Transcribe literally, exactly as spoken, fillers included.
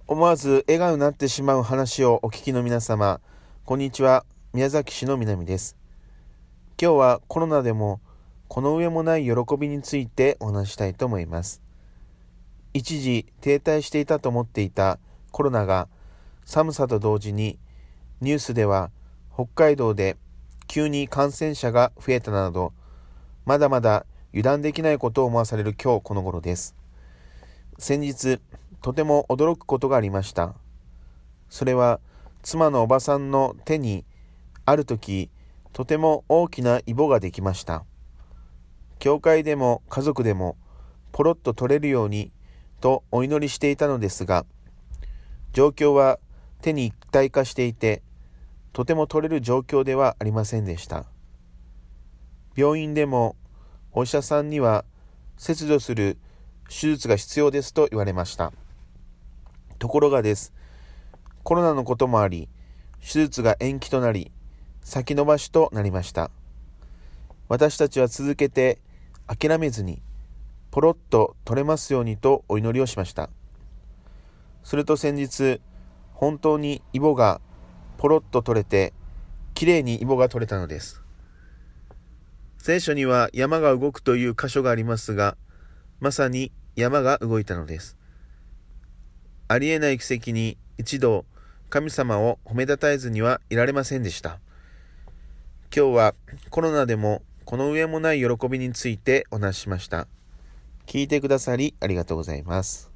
思わず笑顔になってしまう話をお聞きの皆様、こんにちは。宮崎市の南です。今日はコロナでもこの上もない喜びについてお話したいと思います。一時停滞していたと思っていたコロナが寒さと同時にニュースでは北海道で急に感染者が増えたなど、まだまだ油断できないことを思わされる今日この頃です。先日とても驚くことがありました。それは妻のおばさんの手にある時とても大きなイボができました。教会でも家族でもポロッと取れるようにとお祈りしていたのですが、状況は手に一体化していてとても取れる状況ではありませんでした。病院でもお医者さんには切除する手術が必要ですと言われました。ところがです、コロナのこともあり、手術が延期となり、先延ばしとなりました。私たちは続けて諦めずに、ポロッと取れますようにとお祈りをしました。すると先日、本当にイボがポロッと取れて、きれいにイボが取れたのです。聖書には山が動くという箇所がありますが、まさに山が動いたのです。ありえない奇跡に一度神様を褒めたたえずにはいられませんでした。今日はコロナでもこの上もない喜びについてお話ししました。聞いてくださりありがとうございます。